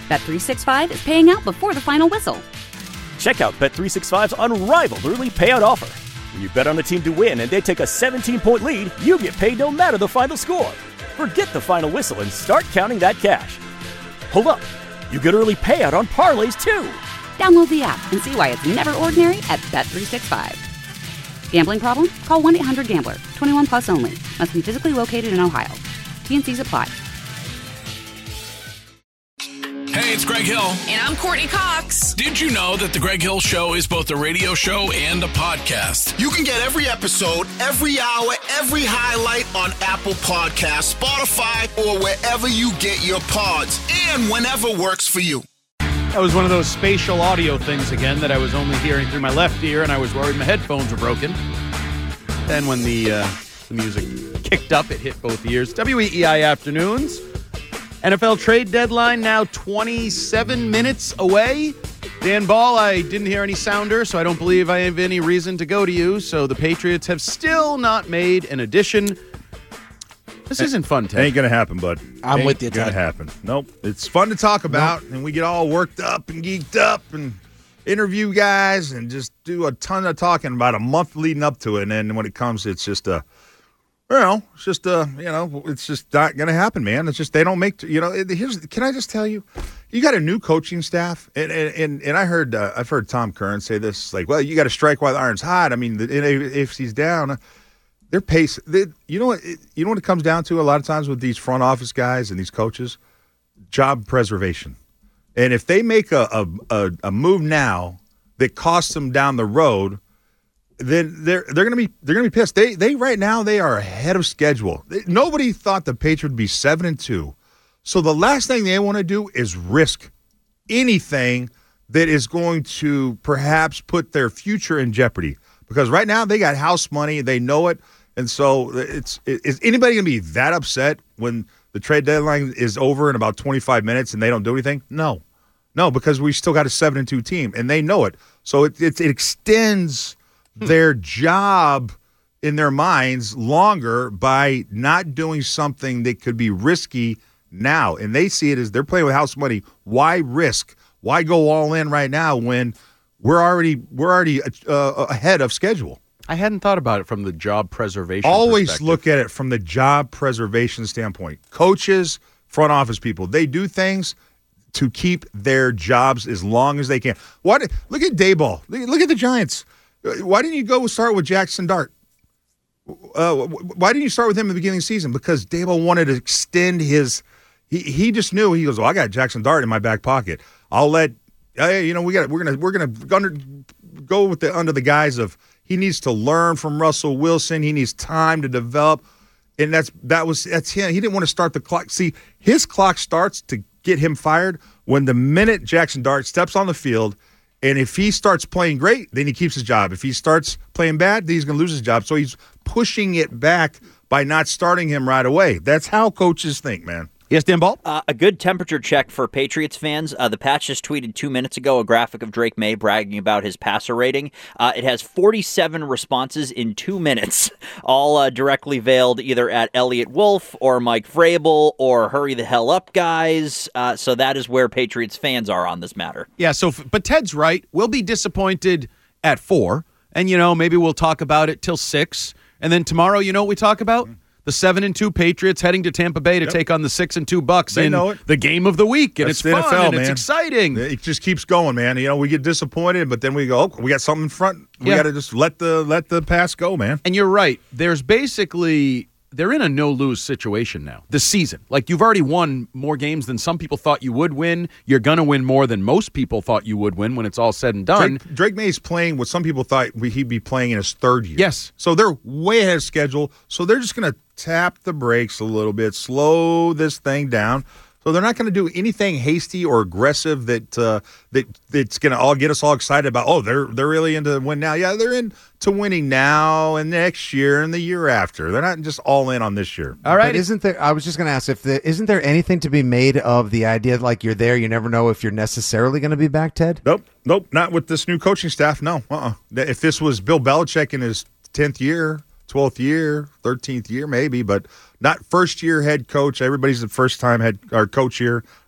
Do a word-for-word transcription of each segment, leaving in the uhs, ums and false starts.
Bet three sixty-five is paying out before the final whistle. Check out Bet three sixty-five's unrivaled early payout offer. When you bet on a team to win and they take a seventeen-point lead, you get paid no matter the final score. Forget the final whistle and start counting that cash. Hold up. You get early payout on parlays, too. Download the app and see why it's never ordinary at Bet three sixty-five. Gambling problem? Call one eight hundred gambler. twenty-one plus only. Must be physically located in Ohio. T N Cs apply. Hey, it's Greg Hill. And I'm Courtney Cox. Did you know that The Greg Hill Show is both a radio show and a podcast? You can get every episode, every hour, every highlight on Apple Podcasts, Spotify, or wherever you get your pods, and whenever works for you. That was one of those spatial audio things again that I was only hearing through my left ear, and I was worried my headphones were broken. Then when the, uh, the music kicked up, it hit both ears. W E E I Afternoons. N F L trade deadline now twenty-seven minutes away. Dan Ball, I didn't hear any sounder, so I don't believe I have any reason to go to you. So the Patriots have still not made an addition. This isn't fun, Ted. Ain't going to happen, bud. I'm Ain't with you, gonna Ted. happen. Nope. It's fun to talk about, nope. And we get all worked up and geeked up and interview guys and just do a ton of talking about a month leading up to it. And then when it comes, it's just a, you know, it's just a, you know, it's just not going to happen, man. It's just they don't make, you know, here's, can I just tell you, you got a new coaching staff, and and and, and I heard, uh, I've heard Tom Curran say this, like, well, you got to strike while the iron's hot. I mean, if he's down, their pace, they, you know what, you know what it comes down to a lot of times with these front office guys and these coaches? Job preservation. And if they make a a, a, a move now that costs them down the road, then they're they're gonna be they're gonna be pissed. They they right now they are ahead of schedule. They, nobody thought the Patriots would be seven and two. So the last thing they want to do is risk anything that is going to perhaps put their future in jeopardy. Because right now they got house money, they know it, and so it's is anybody gonna be that upset when the trade deadline is over in about twenty-five minutes and they don't do anything? No, no, because we still got a seven and two team and they know it. So it it, it extends their job in their minds longer by not doing something that could be risky now. And they see it as they're playing with house money. Why risk? Why go all in right now when we're already we're already uh, ahead of schedule? I hadn't thought about it from the job preservation Always perspective. Look at it from the job preservation standpoint. Coaches, front office people, they do things to keep their jobs as long as they can. What? Look at Daboll. Look at the Giants. Why didn't you go start with Jackson Dart? Uh, why didn't you start with him at the beginning of the season? Because Daboll wanted to extend his he, – he just knew. He goes, well, I got Jackson Dart in my back pocket. I'll let hey, – you know, we got we're going to we're going to go with the under the guise of he needs to learn from Russell Wilson. He needs time to develop. And that's that was that's him. He didn't want to start the clock. See, his clock starts to get him fired when the minute Jackson Dart steps on the field. And if he starts playing great, then he keeps his job. If he starts playing bad, then he's going to lose his job. So he's pushing it back by not starting him right away. That's how coaches think, man. Yes, Dan Ball? Uh, a good temperature check for Patriots fans. Uh, the Patch just tweeted two minutes ago a graphic of Drake May bragging about his passer rating. Uh, it has forty-seven responses in two minutes, all uh, directly veiled either at Elliot Wolf or Mike Vrabel or hurry the hell up, guys. Uh, so that is where Patriots fans are on this matter. Yeah, so but Ted's right. We'll be disappointed at four, and, you know, maybe we'll talk about it till six. And then tomorrow, you know what we talk about? The seven and two Patriots heading to Tampa Bay to Yep. take on the six and two Bucks They in know it. the game of the week, and That's it's the fun N F L, and it's man. exciting. It just keeps going, man. You know, we get disappointed, but then we go, oh, we got something in front. We Yeah. got to just let the let the pass go, man. And you're right. There's basically they're in a no-lose situation now. This season, like you've already won more games than some people thought you would win. You're gonna win more than most people thought you would win when it's all said and done. Drake, Drake May's playing what some people thought he'd be playing in his third year. Yes. So they're way ahead of schedule. So they're just going to tap the brakes a little bit, slow this thing down. So they're not going to do anything hasty or aggressive that uh, that that's going to all get us all excited about. Oh, they're they're really into win now. Yeah, they're into winning now and next year and the year after. They're not just all in on this year. All right. But isn't there? I was just going to ask if the, isn't there anything to be made of the idea that, like, you're there, you never know if you're necessarily going to be back, Ted? Nope, nope, not with this new coaching staff. No, uh-uh. If this was Bill Belichick in his tenth year, twelfth year, thirteenth year, maybe, but not first year head coach. Everybody's the first time head or coach here.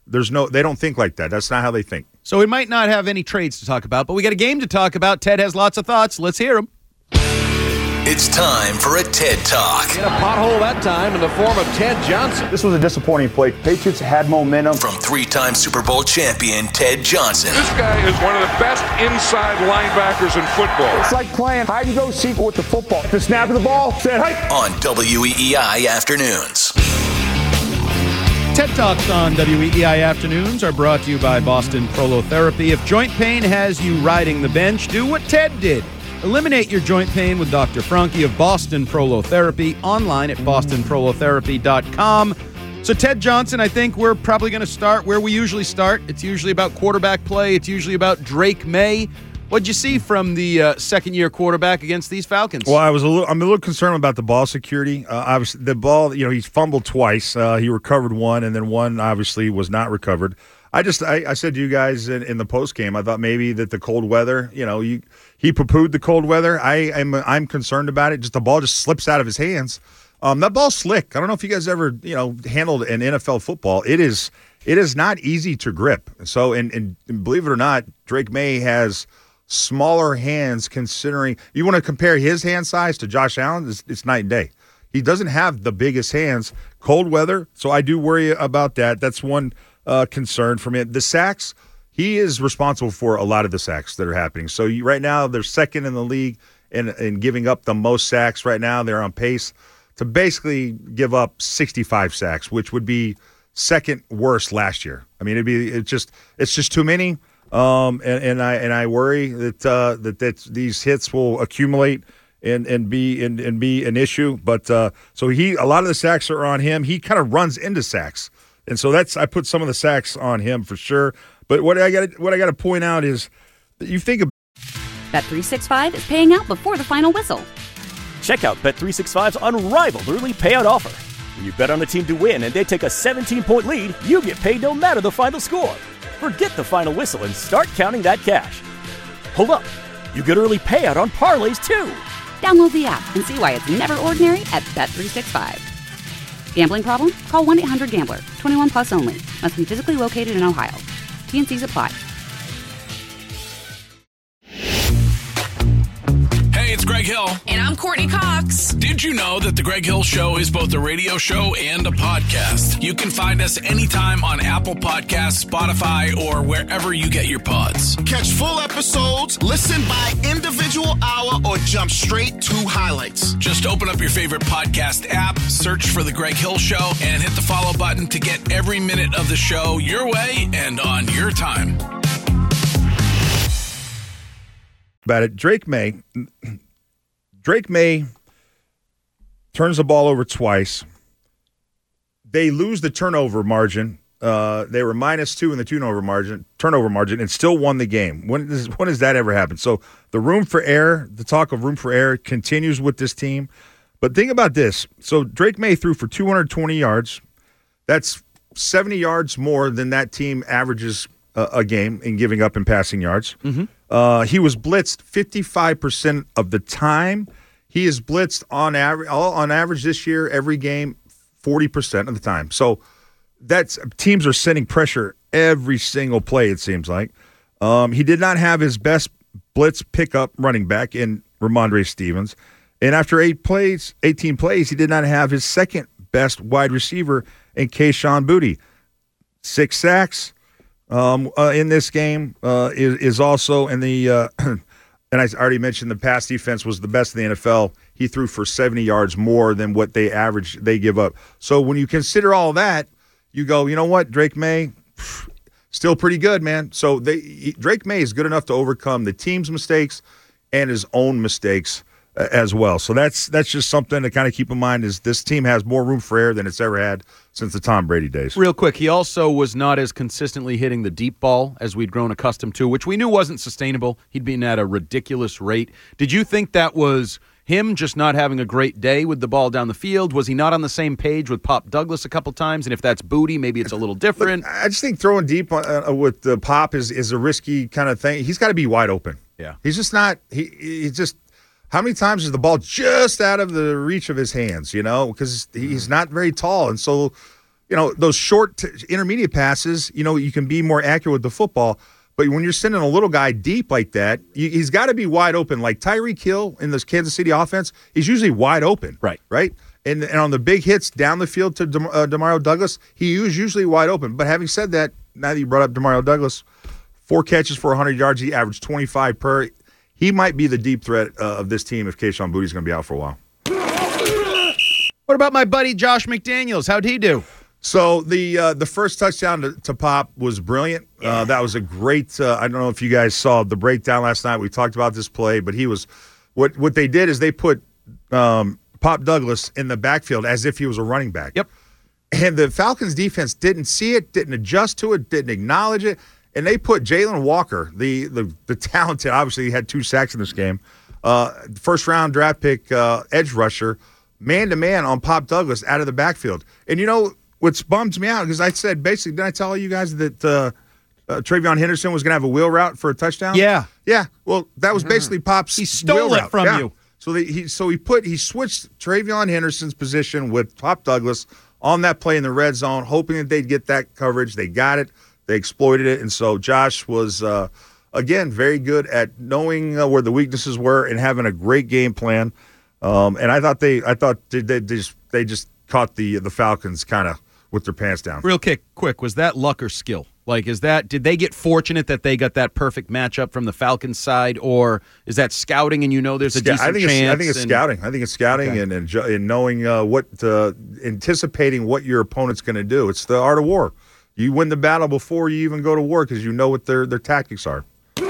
There's no, they don't think like that. That's not how they think. So we might not have any trades to talk about, but we got a game to talk about. Ted has lots of thoughts. Let's hear them. It's time for a TED Talk. In a pothole that time in the form of Ted Johnson. This was a disappointing play. Patriots had momentum. From three-time Super Bowl champion Ted Johnson. This guy is one of the best inside linebackers in football. It's like playing hide-and-go-seek with the football. The snap of the ball, said, hey! On W E E I Afternoons. TED Talks on W E E I Afternoons are brought to you by Boston Prolotherapy. If joint pain has you riding the bench, do what Ted did. Eliminate your joint pain with Doctor Franke of Boston Prolotherapy, online at boston prolotherapy dot com. So Ted Johnson, I think we're probably going to start where we usually start. It's usually about quarterback play. It's usually about Drake May. What'd you see from the uh, second-year quarterback against these Falcons? Well, I was a little. I'm a little concerned about the ball security. Uh, obviously, the ball. You know, he's fumbled twice. Uh, he recovered one, and then one obviously was not recovered. I just, I, I said to you guys in, in the post game, I thought maybe that the cold weather. You know, you, he poo-pooed the cold weather. I am, I'm concerned about it. Just the ball just slips out of his hands. Um, that ball's slick. I don't know if you guys ever, you know, handled an N F L football. It is, it is not easy to grip. So, and, and, and believe it or not, Drake May has smaller hands considering you want to compare his hand size to Josh Allen, it's, it's night and day. He doesn't have the biggest hands. Cold weather, so I do worry about that. That's one uh, concern for me. The sacks, he is responsible for a lot of the sacks that are happening. So you, right now they're second in the league in, in giving up the most sacks right now. They're on pace to basically give up sixty-five sacks, which would be second worst last year. I mean, it'd be it's just it's just too many. Um, and, and I and I worry that uh, that that these hits will accumulate and and be and, and be an issue. But uh, so he a lot of the sacks are on him. He kind of runs into sacks, and so that's I put some of the sacks on him for sure. But what I got what I got to point out is that you think of Bet three sixty-five is paying out before the final whistle. Check out Bet three sixty-five's unrivaled early payout offer. When you bet on a team to win and they take a seventeen-point lead, you get paid no matter the final score. Forget the final whistle and start counting that cash. Hold up. You get early payout on parlays, too. Download the app and see why it's never ordinary at Bet three sixty-five. Gambling problem? Call one eight hundred gambler. twenty-one plus only. Must be physically located in Ohio. T N Cs apply. Hey, it's Greg Hill. And I'm Courtney Cox. Did you know that The Greg Hill Show is both a radio show and a podcast? You can find us anytime on Apple Podcasts, Spotify, or wherever you get your pods. Catch full episodes, listen by individual hour, or jump straight to highlights. Just open up your favorite podcast app, search for The Greg Hill Show, and hit the follow button to get every minute of the show your way and on your time. About it, Drake May. Drake May turns the ball over twice. They lose the turnover margin. Uh, they were minus two in the turnover margin, turnover margin, and still won the game. When does when does that ever happen? So the room for error, the talk of room for error, continues with this team. But think about this. So Drake May threw for two hundred twenty yards. That's seventy yards more than that team averages a, a game in giving up in passing yards. Mm-hmm. Uh, he was blitzed fifty-five percent of the time. He is blitzed on average, on average this year, every game, forty percent of the time. So that's teams are sending pressure every single play, it seems like. Um, he did not have his best blitz pickup running back in Ramondre Stevens. And after eight plays, eighteen plays, he did not have his second best wide receiver in Kayshon Boutte. Six sacks. Um, uh, in this game uh, is, is also in the uh, and I already mentioned the pass defense was the best in the N F L. He threw for seventy yards more than what they average they give up. So when you consider all that, you go, you know what, Drake May, pff, still pretty good, man. So they he, Drake May is good enough to overcome the team's mistakes and his own mistakes uh, as well. So that's that's just something to kind of keep in mind is this team has more room for error than it's ever had since the Tom Brady days. Real quick, he also was not as consistently hitting the deep ball as we'd grown accustomed to, which we knew wasn't sustainable. He'd been at a ridiculous rate. Did you think that was him just not having a great day with the ball down the field? Was he not on the same page with Pop Douglas a couple times? And if that's Boutte, maybe it's a little different. Look, I just think throwing deep uh, with the Pop is, is a risky kind of thing. He's got to be wide open. Yeah. He's just not he, – he's just – how many times is the ball just out of the reach of his hands, you know, because he's not very tall. And so you know, those short t- intermediate passes, you know, you can be more accurate with the football. But when you're sending a little guy deep like that, you, he's got to be wide open. Like Tyreek Hill in this Kansas City offense, he's usually wide open. Right. Right? And, and on the big hits down the field to De, uh, Demario Douglas, he was usually wide open. But having said that, now that you brought up Demario Douglas, four catches for one hundred yards, he averaged twenty-five per. He might be the deep threat uh, of this team if Kayshon Boutte's going to be out for a while. What about my buddy Josh McDaniels? How'd he do? So the uh, the first touchdown to, to Pop was brilliant. Yeah. Uh, that was a great. Uh, I don't know if you guys saw the breakdown last night. We talked about this play, but he was what what they did is they put um, Pop Douglas in the backfield as if he was a running back. Yep. And the Falcons defense didn't see it, didn't adjust to it, didn't acknowledge it, and they put Jalen Walker, the the the talented. Obviously, he had two sacks in this game. Uh, first round draft pick uh, edge rusher, man to man on Pop Douglas out of the backfield, and you know. Which bums me out because I said basically, didn't I tell you guys that uh, uh, Travion Henderson was going to have a wheel route for a touchdown? Yeah, yeah. Well, that was basically Pop's. He stole wheel it route. from yeah. you. So they, he so he put he switched Travion Henderson's position with Pop Douglas on that play in the red zone, hoping that they'd get that coverage. They got it. They exploited it, and so Josh was uh, again very good at knowing uh, where the weaknesses were and having a great game plan. Um, and I thought they, I thought they, they just they just caught the the Falcons kind of with their pants down. Real quick, quick, was that luck or skill? Like, is that did they get fortunate that they got that perfect matchup from the Falcons side, or is that scouting and you know there's a Sca- decent I think chance? It's, I think it's and, scouting. I think it's scouting okay. and, and and knowing uh, what uh, anticipating what your opponent's going to do. It's the art of war. You win the battle before you even go to war because you know what their their tactics are.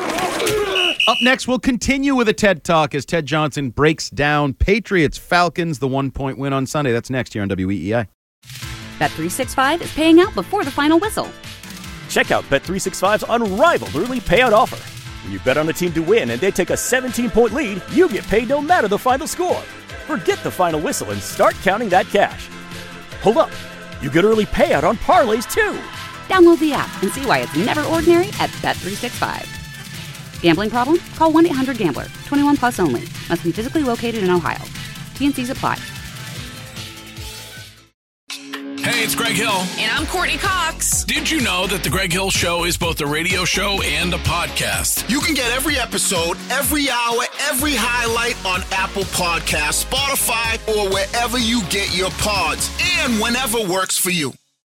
Up next, we'll continue with a TED Talk as Ted Johnson breaks down Patriots Falcons, the one point win on Sunday. That's next here on W E E I. Bet three sixty-five is paying out before the final whistle. Check out Bet three sixty-five's unrivaled early payout offer. When you bet on a team to win and they take a seventeen-point lead, you get paid no matter the final score. Forget the final whistle and start counting that cash. Hold up. You get early payout on parlays, too. Download the app and see why it's never ordinary at Bet three sixty-five. Gambling problem? Call one eight hundred gambler. twenty-one plus only. Must be physically located in Ohio. T N Cs apply. Hey, it's Greg Hill. And I'm Courtney Cox. Did you know that The Greg Hill Show is both a radio show and a podcast? You can get every episode, every hour, every highlight on Apple Podcasts, Spotify, or wherever you get your pods, and whenever works for you.